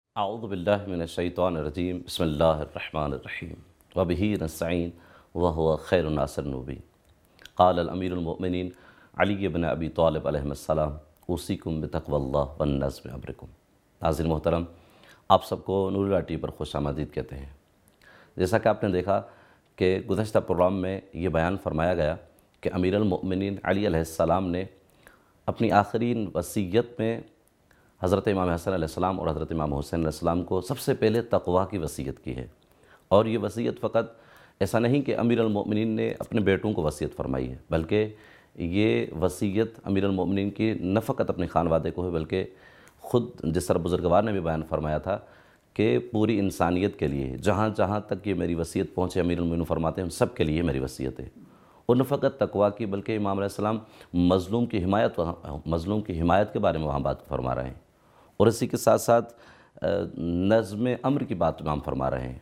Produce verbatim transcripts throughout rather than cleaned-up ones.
اعوذ باللہ من الشیطان الرجیم بسم اللہ الرحمن الرحیم وبہ نستعین وہو خیر الناصر المبین قال الامیر المؤمنین علی بن ابی طالب علیہ السلام اوصیکم بتقوی اللہ والنظم امرکم۔ ناظرین محترم، آپ سب کو نور اللہ ٹی وی پر خوش آمدید کہتے ہیں۔ جیسا کہ آپ نے دیکھا کہ گزشتہ پروگرام میں یہ بیان فرمایا گیا کہ امیر المؤمنین علی علیہ السلام نے اپنی آخرین وصیت میں حضرت امام حسن علیہ السلام اور حضرت امام حسین علیہ السلام کو سب سے پہلے تقویٰ کی وصیت کی ہے، اور یہ وصیت فقط ایسا نہیں کہ امیر المؤمنین نے اپنے بیٹوں کو وصیت فرمائی ہے، بلکہ یہ وصیت امیر المؤمنین کی نہ فقط اپنے خانوادے کو ہے، بلکہ خود جس طرح بزرگوار نے بھی بیان فرمایا تھا کہ پوری انسانیت کے لیے جہاں جہاں تک یہ میری وصیت پہنچے، امیر المؤمنین فرماتے ہیں ان سب کے لیے میری وصیت ہے۔ اور نہ فقط تقویٰ کی بلکہ امام علیہ السلام مظلوم کی حمایت مظلوم کی حمایت کے بارے میں وہاں بات فرما رہے ہیں، اور اسی کے ساتھ ساتھ نظم امر کی بات امام فرما رہے ہیں۔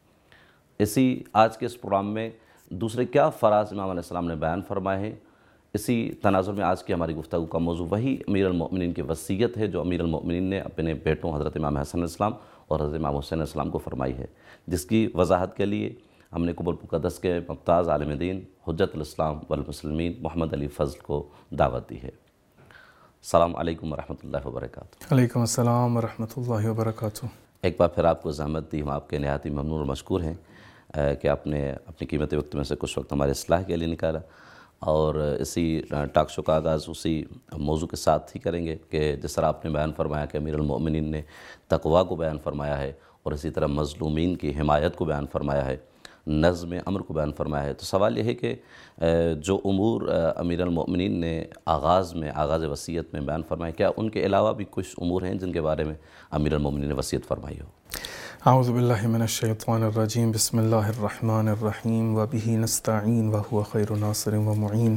اسی آج کے اس پروگرام میں دوسرے کیا فراز امام علیہ السلام نے بیان فرمائے ہیں، اسی تناظر میں آج کی ہماری گفتگو کا موضوع وہی امیر المؤمنین کی وصیت ہے جو امیر المؤمنین نے اپنے بیٹوں حضرت امام حسن علیہ السلام اور حضرت امام حسین علیہ السلام کو فرمائی ہے، جس کی وضاحت کے لیے ہم نے قبول مقدس کے ممتاز عالم دین حجت الاسلام والمسلمین محمد علی فضل کو دعوت دی ہے۔ السلام علیکم ورحمۃ اللہ وبرکاتہ۔ علیکم السلام ورحمۃ اللہ وبرکاتہ۔ ایک بار پھر آپ کو زحمت دی، ہم آپ کے نہایت ہی ممنون اور مشکور ہیں کہ آپ نے اپنی قیمتی وقت میں سے کچھ وقت ہمارے اصلاح کے لیے نکالا، اور اسی ٹاک شو کا آغاز اسی موضوع کے ساتھ ہی کریں گے کہ جس طرح آپ نے بیان فرمایا کہ امیر المؤمنین نے تقویٰ کو بیان فرمایا ہے، اور اسی طرح مظلومین کی حمایت کو بیان فرمایا ہے، نظم امر کو بیان فرمایا ہے۔ تو سوال یہ ہے کہ جو امور امیر المؤمنین نے آغاز میں آغاز وصیت میں بیان فرمائے، کیا ان کے علاوہ بھی کچھ امور ہیں جن کے بارے میں امیر المؤمنین نے وصیت فرمائی ہو؟ اعوذ باللہ من الشیطان الرجیم بسم اللہ الرحمن الرحیم وبہ نستعین وہو خیر ناصر و معین۔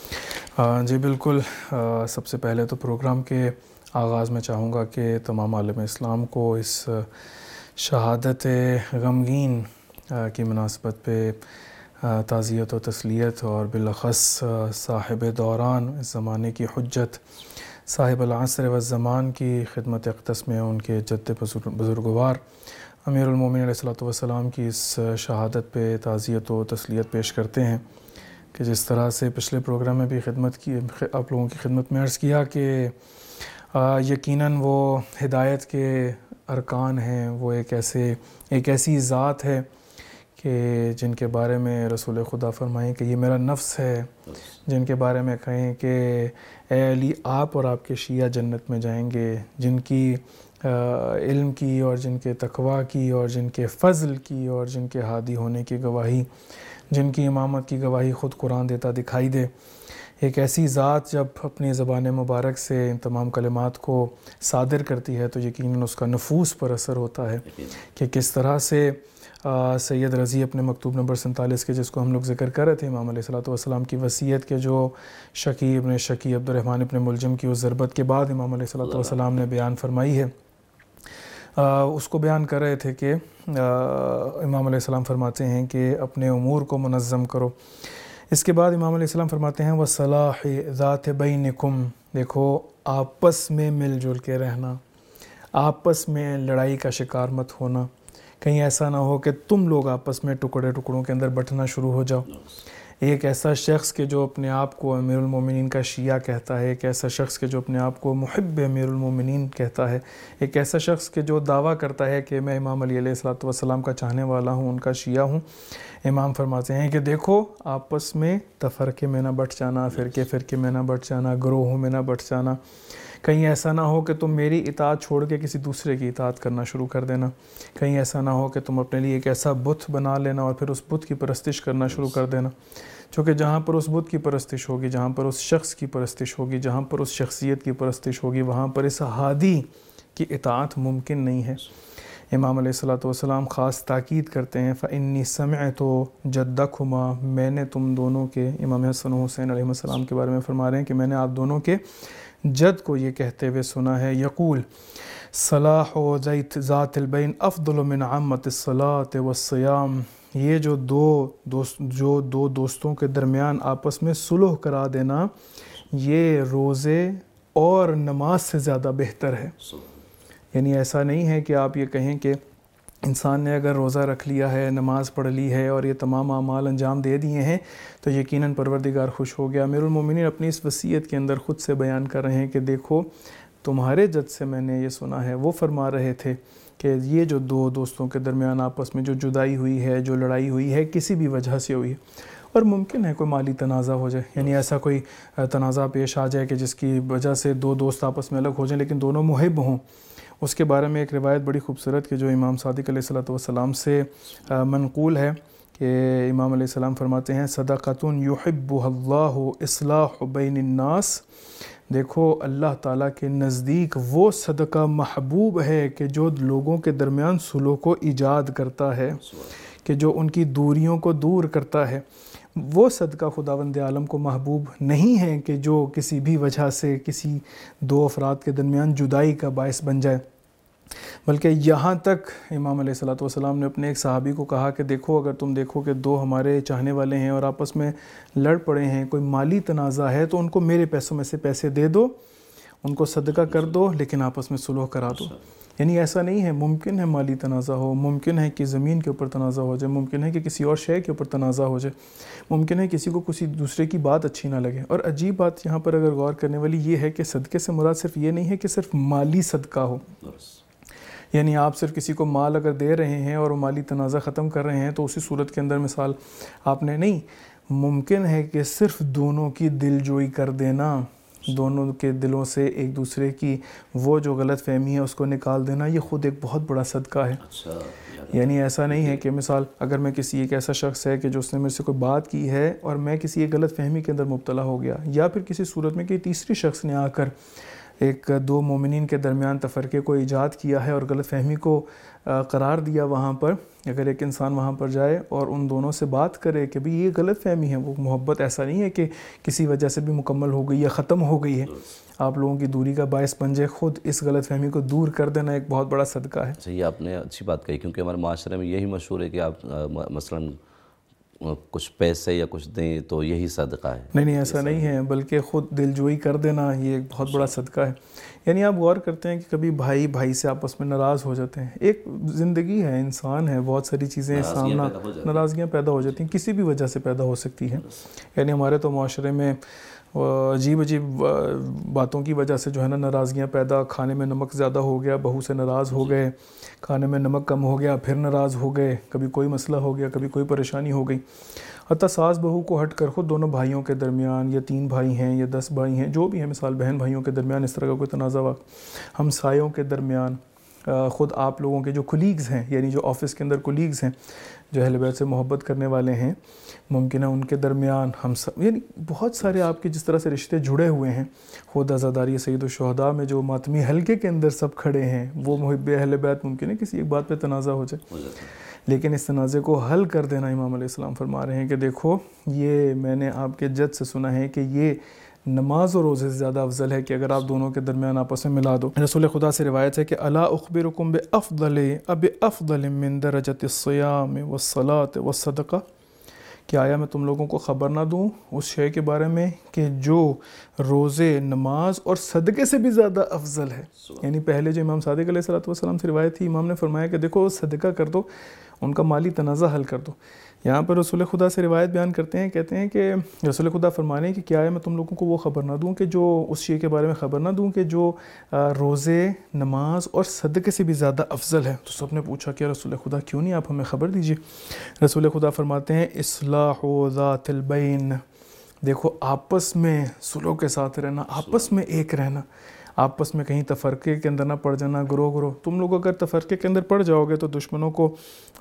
جی بالکل، سب سے پہلے تو پروگرام کے آغاز میں چاہوں گا کہ تمام عالم اسلام کو اس شہادت غمگین کی مناسبت پہ تعزیت و تسلیت، اور بالاخص صاحب دوران اس زمانے کی حجت صاحب العصر والزمان کی خدمت اقدس میں ان کے جد بزرگوار امیر المومنین علیہ الصلوۃ والسلام کی اس شہادت پہ تعزیت و تسلیت پیش کرتے ہیں کہ جس طرح سے پچھلے پروگرام میں بھی خدمت کی آپ لوگوں کی خدمت میں عرض کیا کہ یقیناً وہ ہدایت کے ارکان ہیں، وہ ایک ایسے ایک ایسی ذات ہے کہ جن کے بارے میں رسول خدا فرمائیں کہ یہ میرا نفس ہے، جن کے بارے میں کہیں کہ اے علی آپ اور آپ کے شیعہ جنت میں جائیں گے، جن کی علم کی اور جن کے تقویٰ کی اور جن کے فضل کی اور جن کے ہادی ہونے کی گواہی، جن کی امامت کی گواہی خود قرآن دیتا دکھائی دے۔ ایک ایسی ذات جب اپنی زبان مبارک سے ان تمام کلمات کو صادر کرتی ہے تو یقیناً اس کا نفوس پر اثر ہوتا ہے کہ کس طرح سے سید رضی اپنے مکتوب نمبر سینتالیس کے جس کو ہم لوگ ذکر کر رہے تھے، امام علیہ الصلوۃ والسلام کی وصیت کے جو شکی ابن شکی عبد الرحمن ابن ملجم کی اس ضربت کے بعد امام علیہ الصلوۃ والسلام نے بیان فرمائی ہے، اس کو بیان کر رہے تھے کہ امام علیہ السلام فرماتے ہیں کہ اپنے امور کو منظم کرو۔ اس کے بعد امام علیہ السلام فرماتے ہیں وَصَلَاحِ ذَاتِ بَيْنِكُمْ، دیکھو آپس میں مل جل کے رہنا، آپس میں لڑائی کا شکار مت ہونا، کہیں ایسا نہ ہو کہ تم لوگ آپس میں ٹکڑے ٹکڑوں کے اندر بٹنا شروع ہو جاؤ۔ ایک ایسا شخص کہ جو اپنے آپ کو امیر المومنین کا شیعہ کہتا ہے، ایک ایسا شخص کہ جو اپنے آپ کو محب امیر المومنین کہتا ہے، ایک ایسا شخص کہ جو دعویٰ کرتا ہے کہ میں امام علی علیہ الصلوۃ والسلام کا چاہنے والا ہوں، ان کا شیعہ ہوں، امام فرماتے ہیں کہ دیکھو آپس میں تفرقے میں نہ بٹ جانا، فرقے فرقے میں نہ بٹ جانا، گروہوں میں نہ بٹ جانا، کہیں ایسا نہ ہو کہ تم میری اطاعت چھوڑ کے کسی دوسرے کی اطاعت کرنا شروع کر دینا، کہیں ایسا نہ ہو کہ تم اپنے لیے ایک ایسا بت بنا لینا اور پھر اس بت کی پرستش کرنا شروع کر دینا، چونکہ جہاں پر اس بت کی پرستش ہوگی، جہاں پر اس شخص کی پرستش ہوگی، جہاں پر اس شخصیت کی پرستش ہوگی، وہاں پر اس ہادی کی اطاعت ممکن نہیں ہے۔ امام علیہ الصلوۃ والسلام خاص تاکید کرتے ہیں فَإِنِّي سَمِعْتُ جَدَّكُمَا، میں نے تم دونوں کے، امام حسن و حسین علیہ السلام کے بارے میں فرما رہے ہیں کہ میں نے آپ دونوں کے جد کو یہ کہتے ہوئے سنا ہے، یقول صلاح ذات البین افضل من عامۃ الصلاۃ والصیام، یہ جو دو دوست جو دو دوستوں کے درمیان آپس میں صلح کرا دینا، یہ روزے اور نماز سے زیادہ بہتر ہے۔ یعنی ایسا نہیں ہے کہ آپ یہ کہیں کہ انسان نے اگر روزہ رکھ لیا ہے، نماز پڑھ لی ہے اور یہ تمام اعمال انجام دے دیے ہیں تو یقیناً پروردگار خوش ہو گیا۔ امیر المومنین اپنی اس وصیت کے اندر خود سے بیان کر رہے ہیں کہ دیکھو تمہارے جد سے میں نے یہ سنا ہے، وہ فرما رہے تھے کہ یہ جو دو دوستوں کے درمیان آپس میں جو جدائی ہوئی ہے، جو لڑائی ہوئی ہے، کسی بھی وجہ سے ہوئی ہے، اور ممکن ہے کوئی مالی تنازع ہو جائے، یعنی ایسا کوئی تنازع پیش آ جائے کہ جس کی وجہ سے دو دوست آپس میں الگ ہو جائیں لیکن دونوں محب ہوں۔ اس کے بارے میں ایک روایت بڑی خوبصورت کہ جو امام صادق علیہ الصلوۃ والسلام سے منقول ہے کہ امام علیہ السلام فرماتے ہیں صدقۃ یحبها اللہ اصلاح بین الناس، دیکھو اللہ تعالیٰ کے نزدیک وہ صدقہ محبوب ہے کہ جو لوگوں کے درمیان صلح کو ایجاد کرتا ہے، کہ جو ان کی دوریوں کو دور کرتا ہے۔ وہ صدقہ خداوند عالم کو محبوب نہیں ہے کہ جو کسی بھی وجہ سے کسی دو افراد کے درمیان جدائی کا باعث بن جائے، بلکہ یہاں تک امام علیہ الصلوۃ والسلام نے اپنے ایک صحابی کو کہا کہ دیکھو اگر تم دیکھو کہ دو ہمارے چاہنے والے ہیں اور آپس میں لڑ پڑے ہیں، کوئی مالی تنازع ہے، تو ان کو میرے پیسوں میں سے پیسے دے دو، ان کو صدقہ کر دو، لیکن آپس میں صلح کرا دو۔ یعنی ایسا نہیں ہے، ممکن ہے مالی تنازع ہو، ممکن ہے کہ زمین کے اوپر تنازع ہو جائے، ممکن ہے کہ کسی اور شے کے اوپر تنازع ہو جائے، ممکن ہے کسی کو کسی دوسرے کی بات اچھی نہ لگے۔ اور عجیب بات یہاں پر اگر غور کرنے والی یہ ہے کہ صدقے سے مراد صرف یہ نہیں ہے کہ صرف مالی صدقہ ہو، یعنی آپ صرف کسی کو مال اگر دے رہے ہیں اور وہ مالی تنازع ختم کر رہے ہیں تو اسی صورت کے اندر مثال آپ نے نہیں، ممکن ہے کہ صرف دونوں کی دل جوئی کر دینا، دونوں کے دلوں سے ایک دوسرے کی وہ جو غلط فہمی ہے اس کو نکال دینا، یہ خود ایک بہت بڑا صدقہ ہے۔ یعنی ایسا نہیں ہے کہ مثال اگر میں کسی ایک ایسا شخص ہے کہ جو اس نے میرے سے کوئی بات کی ہے اور میں کسی ایک غلط فہمی کے اندر مبتلا ہو گیا، یا پھر کسی صورت میں کہ تیسری شخص نے آ کر ایک دو مومنین کے درمیان تفرقے کو ایجاد کیا ہے اور غلط فہمی کو قرار دیا، وہاں پر اگر ایک انسان وہاں پر جائے اور ان دونوں سے بات کرے کہ بھئی یہ غلط فہمی ہے، وہ محبت ایسا نہیں ہے کہ کسی وجہ سے بھی مکمل ہو گئی یا ختم ہو گئی ہے، آپ لوگوں کی دوری کا باعث بن جائے، خود اس غلط فہمی کو دور کر دینا ایک بہت بڑا صدقہ ہے۔ صحیح، آپ نے اچھی بات کہی، کیونکہ ہمارے معاشرے میں یہی مشہور ہے کہ آپ مثلاً کچھ پیسے یا کچھ دیں تو یہی صدقہ ہے۔ نہیں نہیں ایسا نہیں ہے، بلکہ خود دل جوئی کر دینا یہ ایک بہت بڑا صدقہ ہے۔ یعنی آپ غور کرتے ہیں کہ کبھی بھائی بھائی سے آپس میں ناراض ہو جاتے ہیں، ایک زندگی ہے، انسان ہے، بہت ساری چیزیں سامنا ناراضگیاں پیدا ہو جاتی ہیں، کسی بھی وجہ سے پیدا ہو سکتی ہیں۔ یعنی ہمارے تو معاشرے میں عجیب عجیب باتوں کی وجہ سے جو ہے نا ناراضگیاں پیدا، کھانے میں نمک زیادہ ہو گیا، بہو سے ناراض ہو گئے، کھانے میں نمک کم ہو گیا پھر ناراض ہو گئے، کبھی کوئی مسئلہ ہو گیا، کبھی کوئی پریشانی ہو گئی، حتیٰ ساس بہو کو ہٹ کر خود دونوں بھائیوں کے درمیان، یا تین بھائی ہیں یا دس بھائی ہیں، جو بھی ہیں، مثال بہن بھائیوں کے درمیان اس طرح کا کوئی تنازع ہوا، ہمسایوں کے درمیان، خود آپ لوگوں کے جو کولیگز ہیں، یعنی جو آفس کے اندر کولیگز ہیں جو اہل بیت سے محبت کرنے والے ہیں، ممکن ہے ان کے درمیان ہم سب، یعنی بہت سارے آپ کے جس طرح سے رشتے جڑے ہوئے ہیں، خود عزاداری سید الشہداء میں جو ماتمی حلقے کے اندر سب کھڑے ہیں، وہ محب اہل بیت، ممکن ہے کسی ایک بات پہ تنازع ہو جائے، لیکن اس تنازع کو حل کر دینا، امام علیہ السلام فرما رہے ہیں کہ دیکھو یہ میں نے آپ کے جد سے سنا ہے کہ یہ نماز اور روزے سے زیادہ افضل ہے کہ اگر آپ دونوں کے درمیان آپس میں ملا دو۔ رسول خدا سے روایت ہے کہ الا اخبرکم بافضل اب افضل من درجۃ الصیام والصلاۃ والصدقہ، کہ آیا میں تم لوگوں کو خبر نہ دوں اس شے کے بارے میں کہ جو روزے، نماز اور صدقے سے بھی زیادہ افضل ہے۔ یعنی پہلے جو امام صادق علیہ الصلوۃ والسلام سے روایت تھی، امام نے فرمایا کہ دیکھو صدقہ کر دو، ان کا مالی تنازع حل کر دو۔ یہاں پر رسول خدا سے روایت بیان کرتے ہیں، کہتے ہیں کہ رسول خدا فرمانے کہ کیا ہے میں تم لوگوں کو وہ خبر نہ دوں کہ جو اس شے کے بارے میں خبر نہ دوں کہ جو روزے، نماز اور صدقے سے بھی زیادہ افضل ہے۔ تو سب نے پوچھا کہ رسول خدا کیوں نہیں، آپ ہمیں خبر دیجئے۔ رسول خدا فرماتے ہیں اصلاح ذات البین، دیکھو آپس میں صلح کے ساتھ رہنا، آپس میں ایک رہنا، آپس میں کہیں تفرقے کے اندر نہ پڑ جانا، گروہ گروہ۔ تم لوگ اگر تفرقے کے اندر پڑ جاؤ گے تو دشمنوں کو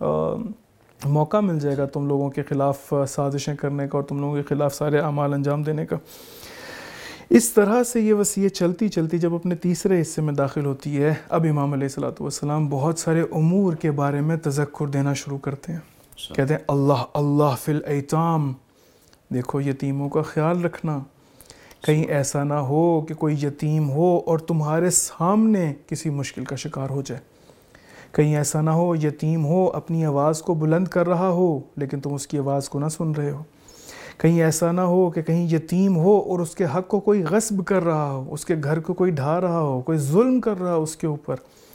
موقع مل جائے گا تم لوگوں کے خلاف سازشیں کرنے کا اور تم لوگوں کے خلاف سارے اعمال انجام دینے کا۔ اس طرح سے یہ وصیت چلتی چلتی جب اپنے تیسرے حصے میں داخل ہوتی ہے، اب امام علیہ الصلوۃ والسلام بہت سارے امور کے بارے میں تذکر دینا شروع کرتے ہیں۔ کہتے ہیں اللہ اللہ فی الایتام، دیکھو یتیموں کا خیال رکھنا، کہیں ایسا نہ ہو کہ کوئی یتیم ہو اور تمہارے سامنے کسی مشکل کا شکار ہو جائے، کہیں ایسا نہ ہو یتیم ہو اپنی آواز کو بلند کر رہا ہو لیکن تم اس کی آواز کو نہ سن رہے ہو، کہیں ایسا نہ ہو کہ کہیں یتیم ہو اور اس کے حق کو کوئی غصب کر رہا ہو، اس کے گھر کو کوئی ڈھا رہا ہو، کوئی ظلم کر رہا ہو اس کے اوپر،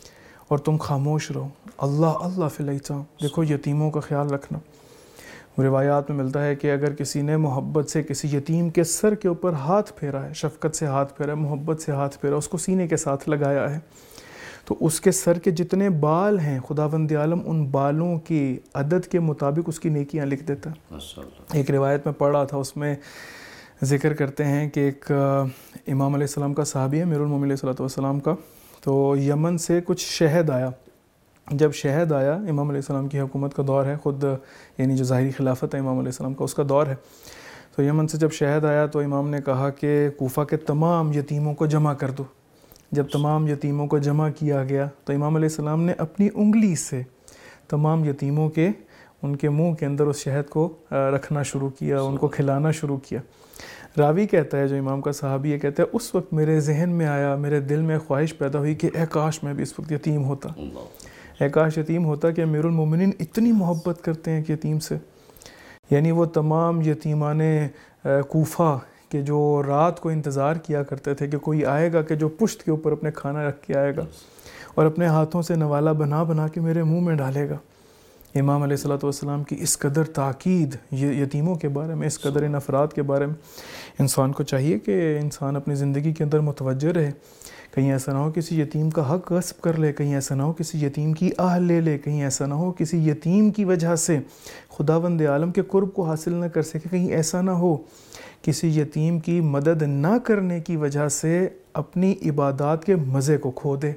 اور تم خاموش رہو. اللہ اللہ فی الیتام. دیکھو یتیموں کا خیال رکھنا. روایات میں ملتا ہے کہ اگر کسی نے محبت سے کسی یتیم کے سر کے اوپر ہاتھ پھیرا ہے، شفقت سے ہاتھ پھیرا ہے، محبت سے ہاتھ پھیرا، اس کو سینے کے ساتھ لگایا ہے، تو اس کے سر کے جتنے بال ہیں خداوند عالم ان بالوں کی عدد کے مطابق اس کی نیکیاں لکھ دیتا ہے. ایک روایت میں پڑھ رہا تھا، اس میں ذکر کرتے ہیں کہ ایک امام علیہ السلام کا صحابی ہے، امیر المومنین علیہ الصلوۃ والسلام کا، تو یمن سے کچھ شہد آیا. جب شہد آیا، امام علیہ السلام کی حکومت کا دور ہے، خود یعنی جو ظاہری خلافت ہے امام علیہ السلام کا، اس کا دور ہے. تو یمن سے جب شہد آیا تو امام نے کہا کہ کوفہ کے تمام یتیموں کو جمع کر دو. جب تمام یتیموں کو جمع کیا گیا تو امام علیہ السلام نے اپنی انگلی سے تمام یتیموں کے ان کے منہ کے اندر اس شہد کو رکھنا شروع کیا، ان کو کھلانا شروع کیا. راوی کہتا ہے، جو امام کا صحابی ہے، کہتا ہے اس وقت میرے ذہن میں آیا، میرے دل میں خواہش پیدا ہوئی کہ اے کاش میں بھی اس وقت یتیم ہوتا، اے کاش یتیم ہوتا کہ امیر المومنین اتنی محبت کرتے ہیں کہ یتیم سے. یعنی وہ تمام یتیمان کوفہ کہ جو رات کو انتظار کیا کرتے تھے کہ کوئی آئے گا کہ جو پشت کے اوپر اپنے کھانا رکھ کے آئے گا اور اپنے ہاتھوں سے نوالا بنا بنا کے میرے منہ میں ڈالے گا. امام علیہ الصلوۃ والسلام کی اس قدر تاکید یتیموں کے بارے میں، اس قدر ان افراد کے بارے میں، انسان کو چاہیے کہ انسان اپنی زندگی کے اندر متوجہ رہے. کہیں ایسا نہ ہو کسی یتیم کا حق غصب کر لے، کہیں ایسا نہ ہو کسی یتیم کی آہ لے لے، کہیں ایسا نہ ہو کسی یتیم کی وجہ سے خداوند عالم کے قرب کو حاصل نہ کر سکے، کہیں ایسا نہ ہو کسی یتیم کی مدد نہ کرنے کی وجہ سے اپنی عبادات کے مزے کو کھو دے.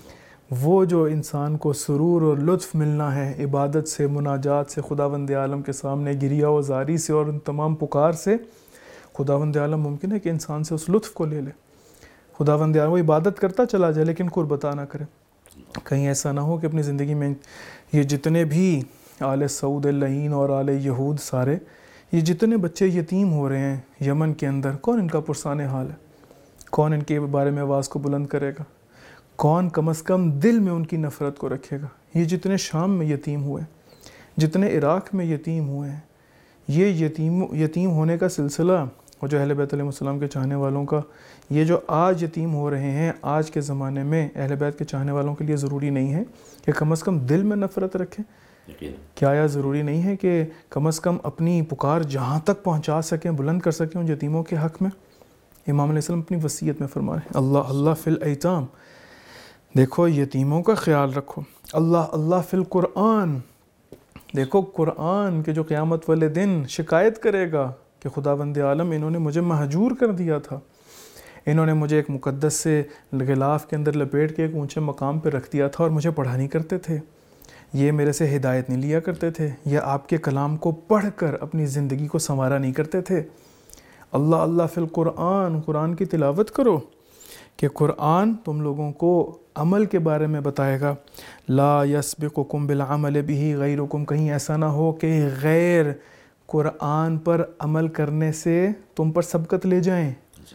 وہ جو انسان کو سرور اور لطف ملنا ہے عبادت سے، مناجات سے، خداوند عالم کے سامنے گریہ و زاری سے اور ان تمام پکار سے، خداوند عالم ممکن ہے کہ انسان سے اس لطف کو لے لے. خداوند عالم وہ عبادت کرتا چلا جائے لیکن قرب عطا نہ کرے. کہیں ایسا نہ ہو کہ اپنی زندگی میں یہ جتنے بھی آل سعود اللعین اور آل یہود سارے یہ جتنے بچے یتیم ہو رہے ہیں یمن کے اندر، کون ان کا پرسان حال ہے؟ کون ان کے بارے میں آواز کو بلند کرے گا؟ کون کم از کم دل میں ان کی نفرت کو رکھے گا؟ یہ جتنے شام میں یتیم ہوئے، جتنے عراق میں یتیم ہوئے ہیں، یہ یتیم یتیم ہونے کا سلسلہ اور جو اہل بیت علیہ السلام کے چاہنے والوں کا یہ جو آج یتیم ہو رہے ہیں آج کے زمانے میں، اہل بیت کے چاہنے والوں کے لیے ضروری نہیں ہے کہ کم از کم دل میں نفرت رکھیں؟ کیا آیا ضروری نہیں ہے کہ کم از کم اپنی پکار جہاں تک پہنچا سکیں، بلند کر سکیں ان یتیموں کے حق میں؟ امام علیہ السلام اپنی وصیت میں فرما رہے ہیں اللہ اللہ فی الایتام. دیکھو یتیموں کا خیال رکھو. اللہ اللہ فی القرآن. دیکھو قرآن کے جو قیامت والے دن شکایت کرے گا کہ خداوند عالم انہوں نے مجھے مہجور کر دیا تھا، انہوں نے مجھے ایک مقدس سے غلاف کے اندر لپیٹ کے ایک اونچے مقام پہ رکھ دیا تھا اور مجھے پڑھا نہیں کرتے تھے، یہ میرے سے ہدایت نہیں لیا کرتے تھے، یہ آپ کے کلام کو پڑھ کر اپنی زندگی کو سنوارا نہیں کرتے تھے. اللہ اللہ فی القرآن. قرآن کی تلاوت کرو کہ قرآن تم لوگوں کو عمل کے بارے میں بتائے گا. لا یسبقکم بالعمل بہ غیرکم. کہیں ایسا نہ ہو کہ غیر قرآن پر عمل کرنے سے تم پر سبقت لے جائیں.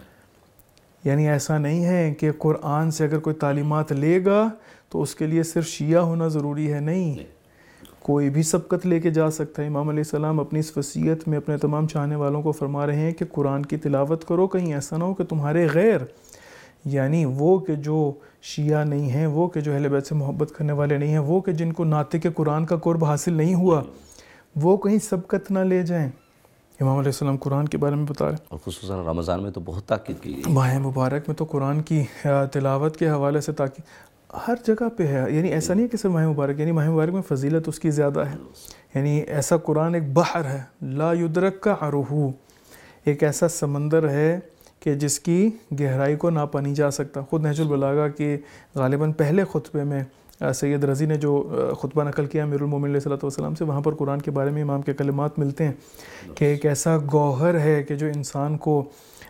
یعنی ایسا نہیں ہے کہ قرآن سے اگر کوئی تعلیمات لے گا تو اس کے لیے صرف شیعہ ہونا ضروری ہے، نہیں، کوئی بھی سبقت لے کے جا سکتا ہے. امام علیہ السلام اپنی اس وصیت میں اپنے تمام چاہنے والوں کو فرما رہے ہیں کہ قرآن کی تلاوت کرو. کہیں ایسا نہ ہو کہ تمہارے غیر، یعنی وہ کہ جو شیعہ نہیں ہیں، وہ کہ جو اہل بیت سے محبت کرنے والے نہیں ہیں، وہ کہ جن کو ناطق قرآن کا قرب حاصل نہیں ہوا، وہ کہیں سبقت نہ لے جائیں. امام علیہ السلام قرآن کے بارے میں بتا رہے ہیں، اور خصوصاً رمضان میں تو بہت تاکید کی گئی. ماہ مبارک میں تو قرآن کی تلاوت کے حوالے سے تاکید ہر جگہ پہ ہے. یعنی ایسا نہیں ہے کہ صرف ماہ مبارک، یعنی ماہ مبارک میں فضیلت اس کی زیادہ ہے. یعنی ایسا قرآن ایک بحر ہے لا یدرک کا عروہ، ایک ایسا سمندر ہے کہ جس کی گہرائی کو ناپا نہیں جا سکتا. خود نہج البلاغہ کے غالباً پہلے خطبے میں سید رضی نے جو خطبہ نقل کیا امیر المومنین علیہ السلام سے، وہاں پر قرآن کے بارے میں امام کے کلمات ملتے ہیں کہ ایک ایسا گوہر ہے کہ جو انسان کو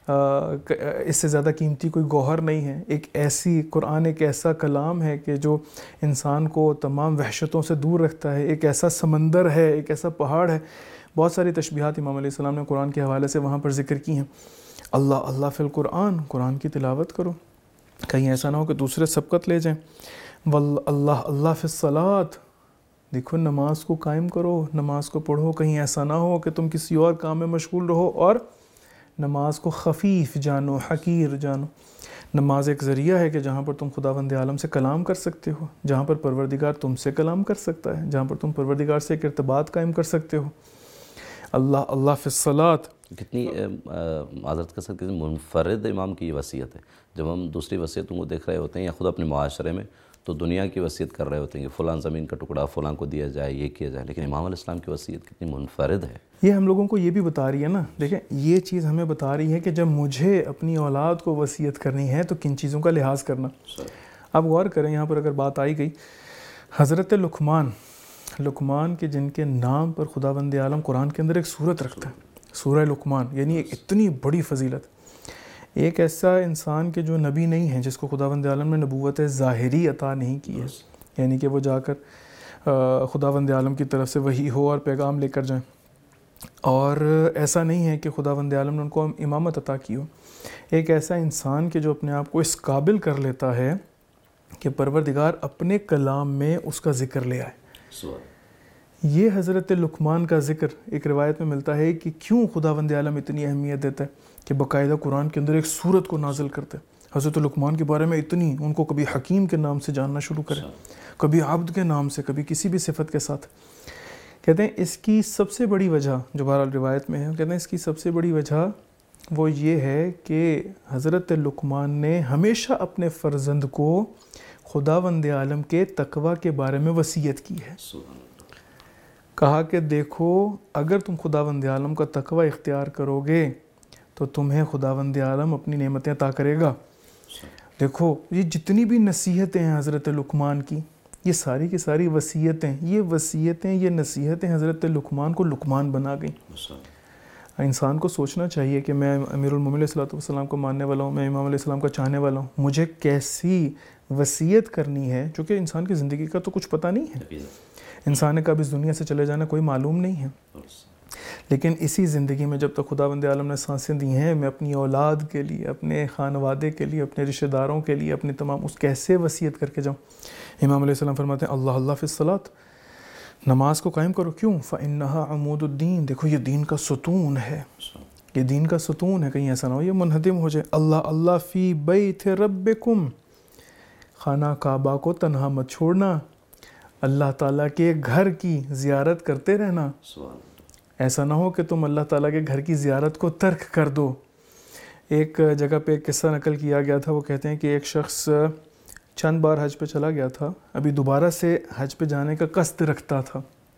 اس سے زیادہ قیمتی کوئی گوہر نہیں ہے. ایک ایسی قرآن ایک ایسا کلام ہے کہ جو انسان کو تمام وحشتوں سے دور رکھتا ہے. ایک ایسا سمندر ہے، ایک ایسا پہاڑ ہے. بہت ساری تشبیہات امام علیہ السلام نے قرآن کے حوالے سے وہاں پر ذکر کی ہیں. اللہ اللہ فی القرآن. قرآن کی تلاوت کرو، کہیں ایسا نہ ہو کہ دوسرے سبقت لے جائیں. واللہ اللہ فی الصلاۃ. دیکھو نماز کو قائم کرو، نماز کو پڑھو. کہیں ایسا نہ ہو کہ تم کسی اور کام میں مشغول رہو اور نماز کو خفیف جانو، حقیر جانو. نماز ایک ذریعہ ہے کہ جہاں پر تم خداوند عالم سے کلام کر سکتے ہو، جہاں پر پروردگار تم سے کلام کر سکتا ہے، جہاں پر تم پروردگار سے ایک ارتباط قائم کر سکتے ہو۔ اللہ اللہ فی الصلاۃ، کتنی معذرت کر سکتے ہیں، منفرد امام کی یہ وصیت ہے۔ جب ہم دوسری وصیتوں کو دیکھ رہے ہوتے ہیں یا خود اپنے معاشرے میں، تو دنیا کی وصیت کر رہے ہوتے ہیں کہ فلاں زمین کا ٹکڑا فلاں کو دیا جائے، یہ کیا جائے، لیکن امام علیہ السلام کی وصیت کتنی منفرد ہے۔ یہ ہم لوگوں کو یہ بھی بتا رہی ہے نا، دیکھیں یہ چیز ہمیں بتا رہی ہے کہ جب مجھے اپنی اولاد کو وصیت کرنی ہے تو کن چیزوں کا لحاظ کرنا۔ اب غور کریں، یہاں پر اگر بات آئی گئی حضرت لقمان، لقمان کے جن کے نام پر خداوند عالم قرآن کے اندر ایک سورت رکھتا ہے، سورہ لقمان، یعنی ایک اتنی بڑی فضیلت۔ ایک ایسا انسان کہ جو نبی نہیں ہے، جس کو خداوند عالم نے نبوت ظاہری عطا نہیں کی ہے، یعنی کہ وہ جا کر خداوند عالم کی طرف سے وحی ہو اور پیغام لے کر جائیں، اور ایسا نہیں ہے کہ خداوند عالم نے ان کو امامت عطا کی ہو۔ ایک ایسا انسان کہ جو اپنے آپ کو اس قابل کر لیتا ہے کہ پروردگار اپنے کلام میں اس کا ذکر لے آئے۔ یہ حضرت لقمان کا ذکر ایک روایت میں ملتا ہے کہ کیوں خداوند عالم اتنی اہمیت دیتا ہے کہ باقاعدہ قرآن کے اندر ایک سورت کو نازل کرتے ہیں حضرت لقمان کے بارے میں، اتنی ان کو کبھی حکیم کے نام سے جاننا شروع کرے، کبھی عبد کے نام سے، کبھی کسی بھی صفت کے ساتھ۔ کہتے ہیں اس کی سب سے بڑی وجہ، جو بہرحال روایت میں ہے، کہتے ہیں اس کی سب سے بڑی وجہ وہ یہ ہے کہ حضرت لقمان نے ہمیشہ اپنے فرزند کو خداوند عالم کے تقوی کے بارے میں وصیت کی ہے۔ کہا کہ دیکھو اگر تم خداوند عالم کا تقوی اختیار کرو گے تو تمہیں خداوند عالم اپنی نعمتیں عطا کرے گا۔ دیکھو یہ جتنی بھی نصیحتیں ہیں حضرت لقمان کی، یہ ساری کی ساری وصیتیں، یہ وصیتیں، یہ نصیحتیں حضرت لقمان کو لقمان بنا گئیں۔ انسان کو سوچنا چاہیے کہ میں امیر المومنین علیہ الصلوۃ والسلام کو ماننے والا ہوں، میں امام علیہ السلام کا چاہنے والا ہوں، مجھے کیسی وصیت کرنی ہے، چونکہ انسان کی زندگی کا تو کچھ پتہ نہیں ہے، انسان نے کب اس دنیا سے چلے جانا کوئی معلوم نہیں ہے، لیکن اسی زندگی میں جب تک خداوند عالم نے سانسیں دی ہیں، میں اپنی اولاد کے لیے، اپنے خانوادے کے لیے، اپنے رشتہ داروں کے لیے، اپنی تمام اس کیسے وصیت کر کے جاؤں۔ امام علیہ السلام فرماتے ہیں اللہ اللہ فی الصلاۃ، نماز کو قائم کرو، کیوں؟ فإنها عمود الدین، دیکھو یہ دین کا ستون ہے، یہ دین کا ستون ہے، کہیں ایسا نہ ہو یہ منہدم ہو جائے۔ اللہ اللہ فی بیت ربکم، خانہ کعبہ کو تنہا مت چھوڑنا، اللہ تعالیٰ کے گھر کی زیارت کرتے رہنا، ایسا نہ ہو کہ تم اللہ تعالیٰ کے گھر کی زیارت کو ترک کر دو۔ ایک جگہ پہ ایک قصہ نقل کیا گیا تھا، وہ کہتے ہیں کہ ایک شخص چند بار حج پہ چلا گیا تھا، ابھی دوبارہ سے حج پہ جانے کا قصد رکھتا تھا۔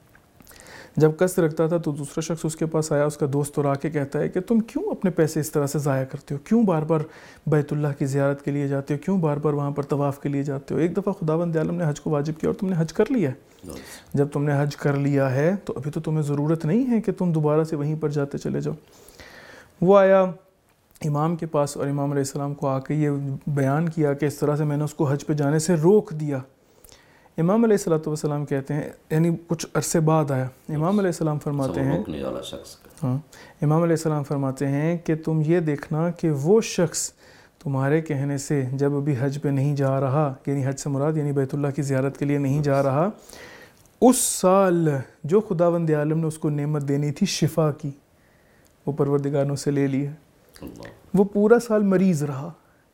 جب قصد رکھتا تھا تو دوسرا شخص اس کے پاس آیا، اس کا دوست اور آ کے کہتا ہے کہ تم کیوں اپنے پیسے اس طرح سے ضائع کرتے ہو، کیوں بار بار بیت اللہ کی زیارت کے لیے جاتے ہو، کیوں بار بار وہاں پر طواف کے لیے جاتے ہو، ایک دفعہ خداوند عالم نے حج کو واجب کیا اور تم نے حج کر لیا ہے، جب تم نے حج کر لیا ہے تو ابھی تو تمہیں ضرورت نہیں ہے کہ تم دوبارہ سے وہیں پر جاتے چلے جاؤ۔ وہ آیا امام کے پاس اور امام علیہ السلام کو آ کے یہ بیان کیا کہ اس طرح سے میں نے اس کو حج پہ جانے سے روک دیا۔ امام علیہ الصلوۃ والسلام کہتے ہیں، یعنی کچھ عرصے بعد آیا، امام علیہ السلام فرماتے ہیں ہاں امام علیہ السلام فرماتے ہیں کہ تم یہ دیکھنا کہ وہ شخص تمہارے کہنے سے جب ابھی حج پہ نہیں جا رہا، یعنی حج سے مراد یعنی بیت اللہ کی زیارت کے لیے نہیں جا رہا، اس سال جو خداوند عالم نے اس کو نعمت دینی تھی شفا کی، وہ پروردگار نے اسے لے لی ہے، وہ پورا سال مریض رہا۔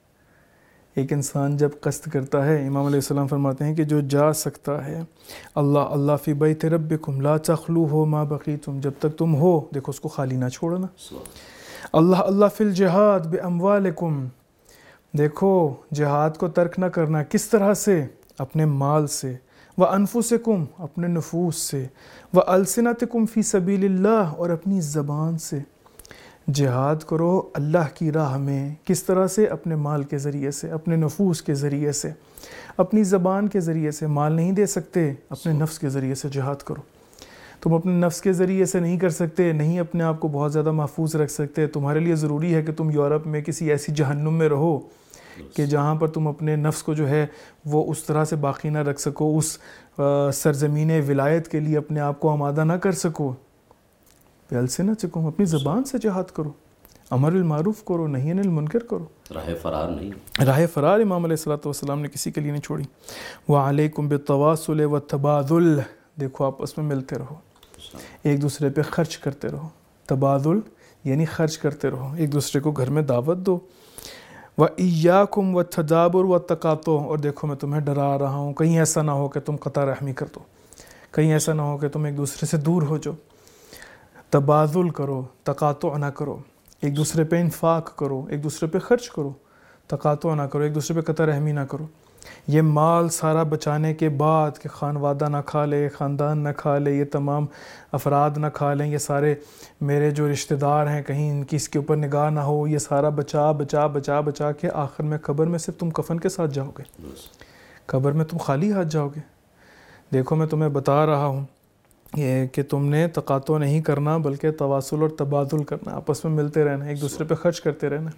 ایک انسان جب قصد کرتا ہے، امام علیہ السلام فرماتے ہیں کہ جو جا سکتا ہے، اللہ اللہ فی بیت ربکم لا تخلوہ ما بقیتم، جب تک تم ہو دیکھو اس کو خالی نہ چھوڑنا، اللہ اللہ فی الجہاد باموالکم، دیکھو جہاد کو ترک نہ کرنا، کس طرح سے؟ اپنے مال سے، وانفسکم، اپنے نفوس سے، والسنتکم فی سبیل اللہ، اور اپنی زبان سے جہاد کرو اللہ کی راہ میں، کس طرح سے؟ اپنے مال کے ذریعے سے، اپنے نفوس کے ذریعے سے، اپنی زبان کے ذریعے سے، مال نہیں دے سکتے اپنے نفس کے ذریعے سے جہاد کرو، تم اپنے نفس کے ذریعے سے نہیں کر سکتے، نہیں اپنے آپ کو بہت زیادہ محفوظ رکھ سکتے، تمہارے لیے ضروری ہے کہ تم یورپ میں کسی ایسی جہنم میں رہو کہ جہاں پر تم اپنے نفس کو جو ہے وہ اس طرح سے باقی نہ رکھ سکو، اس سرزمین ولایت کے لیے اپنے آپ کو آمادہ نہ کر سکو۔ بِأَلْسِنَتِكُمْ، اپنی زبان سے جہاد کرو، امر بالمعروف کرو، نہی عن المنکر کرو، راہ فرار نہیں، راہ فرار امام علیہ الصلوۃ والسلام نے کسی کے لیے نہیں چھوڑی۔ وَعَلَيْكُمْ بِالتَّوَاصُلِ وَالتَّبَادُلِ، دیکھو آپس میں ملتے رہو، ایک دوسرے پہ خرچ کرتے رہو، تبادل یعنی خرچ کرتے رہو، ایک دوسرے کو گھر میں دعوت دو۔ وَإِيَّاكُمْ وَالتَّدَابُرُ وَالتَّقَاطُعُ، اور دیکھو میں تمہیں ڈرا رہا ہوں کہیں ایسا نہ ہو کہ تم قطع رحمی کر دو، کہیں ایسا نہ ہو کہ تم ایک دوسرے سے دور ہو جاؤ۔ تبادل کرو، تقاطع نہ کرو، ایک دوسرے پہ انفاق کرو، ایک دوسرے پہ خرچ کرو، تقاطع نہ کرو، ایک دوسرے پہ قطع رحمی نہ کرو۔ یہ مال سارا بچانے کے بعد کہ خانوادہ نہ کھا لے، خاندان نہ کھا لے، یہ تمام افراد نہ کھا لیں، یہ سارے میرے جو رشتہ دار ہیں کہیں ان کی اس کے اوپر نگاہ نہ ہو، یہ سارا بچا بچا بچا بچا کے آخر میں قبر میں صرف تم کفن کے ساتھ جاؤ گے، قبر میں تم خالی ہاتھ جاؤ گے۔ دیکھو میں تمہیں بتا رہا ہوں یہ کہ تم نے تقاطع نہیں کرنا بلکہ تواصل اور تبادل کرنا، آپس میں ملتے رہنا، ایک دوسرے پہ خرچ کرتے رہنا۔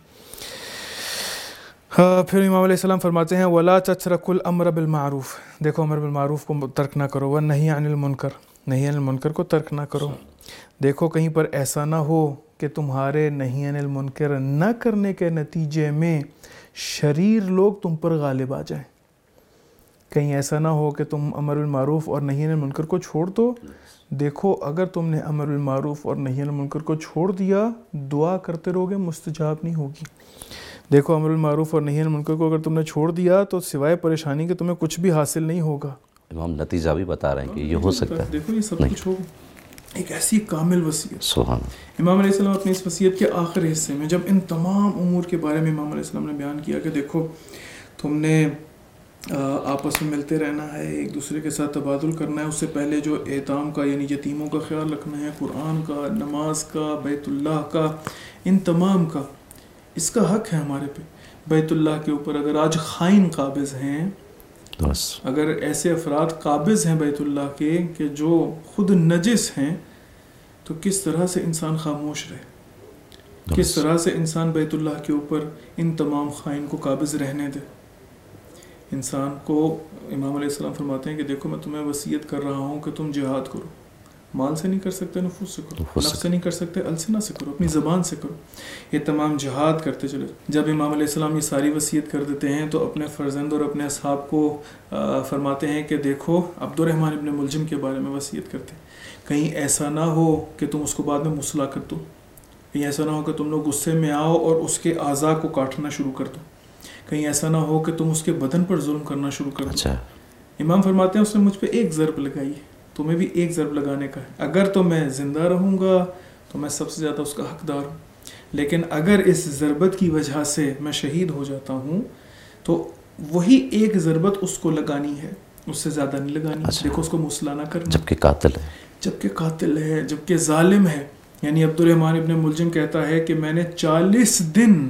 ہاں پھر امام علیہ السلام فرماتے ہیں وَلَا تَتْرَكُوا الْأَمْرَ بِالْمَعْرُوفِ، دیکھو امر بالمعروف کو ترک نہ کرو، وَالنَّهِيَ عَنِ الْمُنْكَرِ، نہی عن المنکر کو ترک نہ کرو۔ دیکھو کہیں پر ایسا نہ ہو کہ تمہارے نہی عن المنکر نہ کرنے کے نتیجے میں شریر لوگ تم پر غالب آ جائیں، کہیں ایسا نہ ہو کہ تم امر بالمعروف اور نہی عن المنکر کو چھوڑ دو۔ دیکھو اگر تم نے امر بالمعروف اور نہی عن المنکر کو چھوڑ دیا، دعا کرتے رہو گے مستجاب نہیں ہوگی۔ دیکھو امر بالمعروف اور نہی عن المنکر کو اگر تم نے چھوڑ دیا تو سوائے پریشانی کے تمہیں کچھ بھی حاصل نہیں ہوگا۔ امام نتیجہ بھی بتا رہے ہیں کہ یہ ہو سکتا ہے، دیکھو یہ سب کچھ ہوگا، ایک ایسی کامل وصیت۔ سبحان اللہ۔ امام علیہ السلام اپنی اس وصیت کے آخر حصے میں جب ان تمام امور کے بارے میں امام علیہ السلام نے بیان کیا کہ دیکھو تم نے آپس میں ملتے رہنا ہے، ایک دوسرے کے ساتھ تبادل کرنا ہے، اس سے پہلے جو ایتام کا یعنی یتیموں کا خیال رکھنا ہے، قرآن کا، نماز کا، بیت اللہ کا، ان تمام کا اس کا حق ہے ہمارے پہ۔ بیت اللہ کے اوپر اگر آج خائن قابض ہیں، اگر ایسے افراد قابض ہیں بیت اللہ کے کہ جو خود نجس ہیں، تو کس طرح سے انسان خاموش رہے، کس طرح سے انسان بیت اللہ کے اوپر ان تمام خائن کو قابض رہنے دے۔ انسان کو امام علیہ السلام فرماتے ہیں کہ دیکھو میں تمہیں وصیت کر رہا ہوں کہ تم جہاد کرو، مال سے نہیں کر سکتے نفوس سے کرو، نفس سے نہیں کر سکتے السنہ سے کرو، اپنی زبان سے کرو، یہ تمام جہاد کرتے چلے۔ جب امام علیہ السلام یہ ساری وصیت کر دیتے ہیں تو اپنے فرزند اور اپنے اصحاب کو فرماتے ہیں کہ دیکھو عبد الرحمن ابن ملجم کے بارے میں وصیت کرتے ہیں، کہیں ایسا نہ ہو کہ تم اس کو بعد میں مصلح کر دو، کہیں ایسا نہ ہو کہ تم لوگ غصے میں آؤ اور اس کے اعضاء کو کاٹنا شروع کر دو، کہیں ایسا نہ ہو کہ تم اس کے بدن پر ظلم کرنا شروع کر دو۔ اچھا۔ امام فرماتے ہیں اس نے مجھ پہ ایک ضرب لگائی ہے، تمہیں بھی ایک ضرب لگانے کا ہے، اگر تو میں زندہ رہوں گا تو میں سب سے زیادہ اس کا حقدار ہوں، لیکن اگر اس ضربت کی وجہ سے میں شہید ہو جاتا ہوں تو وہی ایک ضربت اس کو لگانی ہے، اس سے زیادہ نہیں لگانی۔ اچھا۔ دیکھو اس کو مصلح نہ کرنا، جبکہ قاتل ہے، جبکہ قاتل ہے، جبکہ ظالم ہے۔ یعنی عبد الرحمن ابن ملجم کہتا ہے کہ میں نے چالیس دن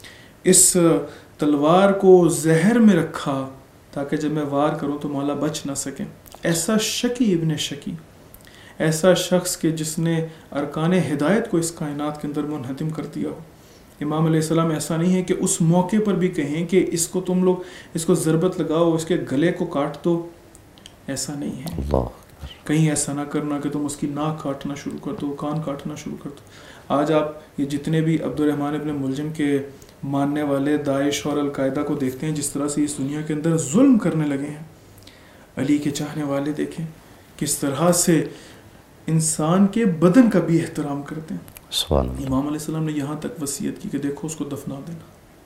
اس تلوار کو زہر میں رکھا تاکہ جب میں وار کروں تو مولا بچ نہ سکیں۔ ایسا شکی ابن شکی، ایسا شخص کہ جس نے ارکان ہدایت کو اس کائنات کے اندر منہدم کر دیا ہو۔ امام علیہ السلام ایسا نہیں ہے کہ اس موقع پر بھی کہیں کہ اس کو تم لوگ اس کو ضربت لگاؤ، اس کے گلے کو کاٹ دو، ایسا نہیں ہے۔ اللہ، کہیں ایسا نہ کرنا کہ تم اس کی ناک کاٹنا شروع کر دو، کان کاٹنا شروع کر دو۔ آج آپ یہ جتنے بھی عبد الرحمن ابن ملجم کے ماننے والے داعش اور القاعدہ کو دیکھتے ہیں جس طرح سے اس دنیا کے اندر ظلم کرنے لگے ہیں، علی کے چاہنے والے دیکھیں کس طرح سے انسان کے بدن کا بھی احترام کرتے ہیں۔ سبحان اللہ۔ امام علیہ السلام نے یہاں تک وصیت کی کہ دیکھو اس کو دفنا دینا،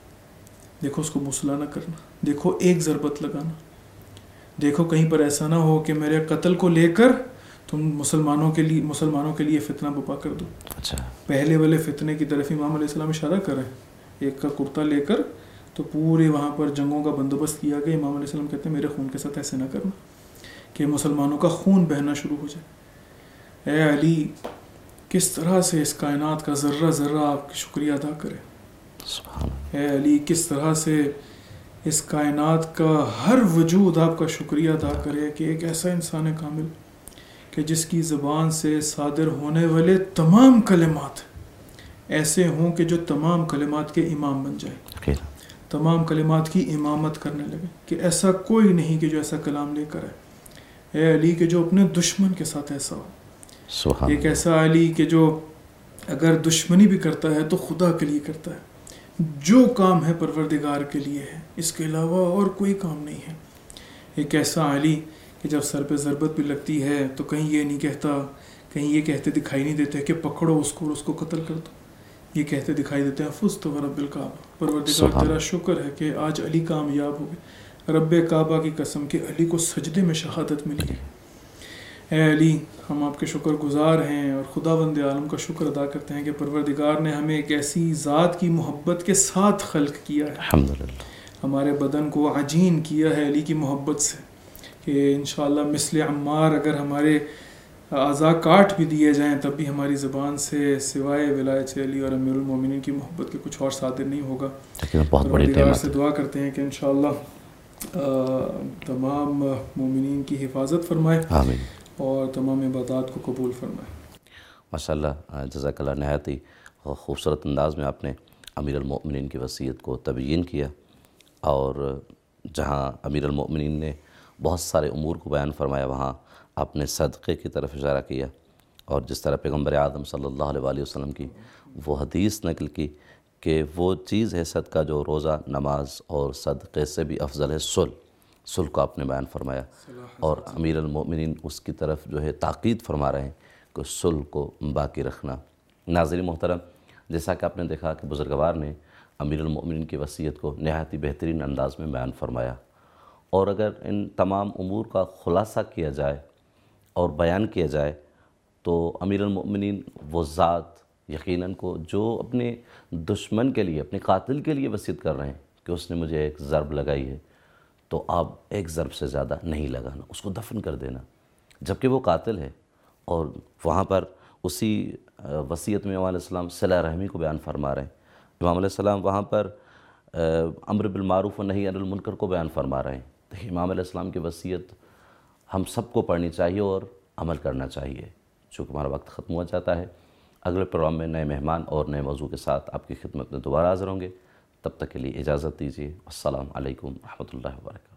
دیکھو اس کو مصلح نہ کرنا، دیکھو ایک ضربت لگانا، دیکھو کہیں پر ایسا نہ ہو کہ میرے قتل کو لے کر تم مسلمانوں کے لیے مسلمانوں کے لیے فتنہ بپا کر دو۔ اچھا، پہلے والے فتنے کی طرف امام علیہ السلام اشارہ کر رہے ہیں، ایک کا کرتا لے کر تو پورے وہاں پر جنگوں کا بندوبست کیا گیا۔ امام علیہ السلام کہتے ہیں میرے خون کے ساتھ ایسے نہ کرنا کہ مسلمانوں کا خون بہنا شروع ہو جائے۔ اے علی، کس طرح سے اس کائنات کا ذرہ ذرہ آپ کی شکریہ ادا کرے۔ سبحان اللہ۔ اے علی، کس طرح سے اس کائنات کا ہر وجود آپ کا شکریہ ادا کرے کہ ایک ایسا انسان کامل کہ جس کی زبان سے صادر ہونے والے تمام کلمات ایسے ہوں کہ جو تمام کلمات کے امام بن جائے، تمام کلمات کی امامت کرنے لگے، کہ ایسا کوئی نہیں کہ جو ایسا کلام لے کر آئے۔ اے علی کہ جو اپنے دشمن کے ساتھ ایسا ہو، ایک ایسا علی کہ جو اگر دشمنی بھی کرتا ہے تو خدا کے لیے کرتا ہے، جو کام ہے پروردگار کے لیے ہے، اس کے علاوہ اور کوئی کام نہیں ہے۔ ایک ایسا علی کہ جب سر پہ ضربت بھی لگتی ہے تو کہیں یہ نہیں کہتا، کہیں یہ کہتے دکھائی نہیں دیتے کہ پکڑو اس کو اور اس کو قتل کر دو، یہ کہتے دکھائی دیتے ہیں فزت ورب الکعبہ، پروردگار تیرا شکر ہے کہ آج علی کامیاب ہو گئے، رب کعبہ کی قسم کہ علی کو سجدے میں شہادت ملی۔ اے علی، ہم آپ کے شکر گزار ہیں اور خداوند عالم کا شکر ادا کرتے ہیں کہ پروردگار نے ہمیں ایک ایسی ذات کی محبت کے ساتھ خلق کیا ہے، الحمدللہ، ہمارے بدن کو عجین کیا ہے علی کی محبت سے، کہ انشاءاللہ مثل عمار اگر ہمارے اعضاء کاٹ بھی دیے جائیں تب بھی ہماری زبان سے سوائے ولایت علی اور امیر المومنین کی محبت کے کچھ اور صادر نہیں ہوگا۔ بہت بڑی پروردگار سے دعا کرتے ہیں کہ انشاءاللہ تمام مومنین کی حفاظت فرمائے، آمین، اور تمام عبادات کو قبول فرمائے۔ ماشاء اللہ، جزاک اللہ، نہایت ہی خوبصورت انداز میں آپ نے امیر المؤمنین کی وصیت کو تبیین کیا، اور جہاں امیر المؤمنین نے بہت سارے امور کو بیان فرمایا وہاں آپ نے صدقے کی طرف اشارہ کیا، اور جس طرح پیغمبر اعظم صلی اللہ علیہ وآلہ وسلم کی وہ حدیث نقل کی کہ وہ چیز ہے صدقہ جو روزہ، نماز اور صدقے سے بھی افضل ہے، صلح صلح کو آپ نے بیان فرمایا، اور امیر المؤمنین اس کی طرف جو ہے تاکید فرما رہے ہیں کہ صلح کو باقی رکھنا۔ ناظرین محترم، جیسا کہ آپ نے دیکھا کہ بزرگوار نے امیر المؤمنین کی وصیت کو نہایت ہی بہترین انداز میں بیان فرمایا، اور اگر ان تمام امور کا خلاصہ کیا جائے اور بیان کیا جائے تو امیر المؤمنین وہ ذات یقیناً کو جو اپنے دشمن کے لیے، اپنے قاتل کے لیے وصیت کر رہے ہیں کہ اس نے مجھے ایک ضرب لگائی ہے تو آپ ایک ضرب سے زیادہ نہیں لگانا، اس کو دفن کر دینا، جبکہ وہ قاتل ہے، اور وہاں پر اسی وصیت میں امام علیہ السلام صلہ رحمی کو بیان فرما رہے ہیں۔ امام علیہ السلام وہاں پر امر بالمعروف و نہی عن المنکر کو بیان فرما رہے ہیں۔ تو امام علیہ السلام کی وصیت ہم سب کو پڑھنی چاہیے اور عمل کرنا چاہیے۔ چونکہ ہمارا وقت ختم ہو جاتا ہے، اگلے پروگرام میں نئے مہمان اور نئے موضوع کے ساتھ آپ کی خدمت میں دوبارہ حاضر ہوں گے، تب تک کے لیے اجازت دیجیے۔ السلام علیکم ورحمۃ اللہ وبرکاتہ۔